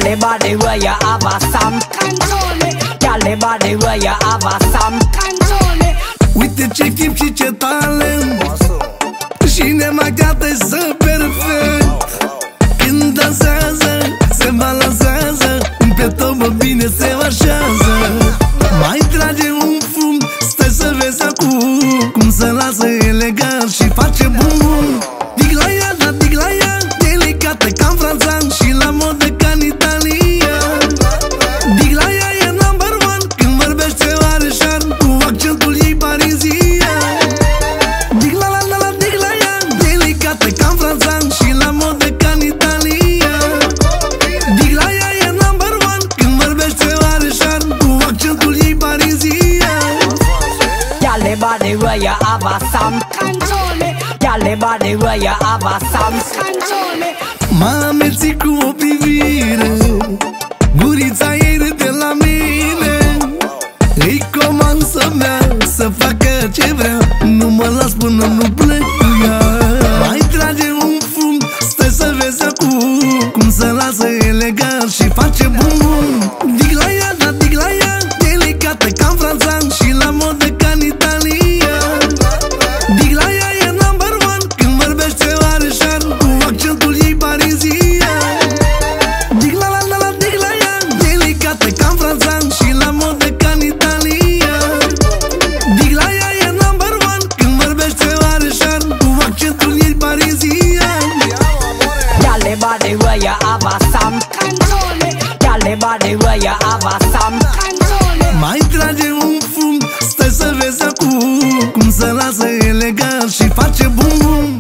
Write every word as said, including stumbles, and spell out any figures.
Gyal body where you have a some control me. Gyal body where you have a some control me. Uite ce chip și ce talent, și ne macheată să perfect. Când dansează, se balansează, pe tobă bine se așează. Mai trage un fum, stai să vezi acum cum se lasă elegant și face bum. Dig la ea, da dig la ea, delicată ca-n franțan și la modă ca-n italian. Dig la ea e number one, când vorbește are șarm, cu accentul ei parizian. Dig la la la la, dig la ea, delicată ca-n franțan și la modă ca-n italian. Dig la ea e number one, când vorbește are șarm, cu accentul ei parizian. Gyal body where you have a some control me. Gyal body where you have a some control me. M-a amețit cu o privire, gurița ei râde la mine. Îi comand să bea, să facă ce vrea, nu mă las până nu plec cu ea. Mai trage un fum, stai să vezi acum cum se lasă elegant și face bum. Dig la ea, da dig la ea, delicată ca-n franțan și la modă ca-n italian. Dig la ea e number one, când vorbește are șarm, cu accentul ei parizian. Dig la la la la, dig la ea, delicată ca-n franțan și la modă ca-n italian. Dig la ea e number one, când vorbește are șarm, cu accentul ei parizian. Gyal body where you have a some control me. Gyal body where you have a some control me. Mai trage un fum, stai să vezi acum cum se lasă elegant și face bum.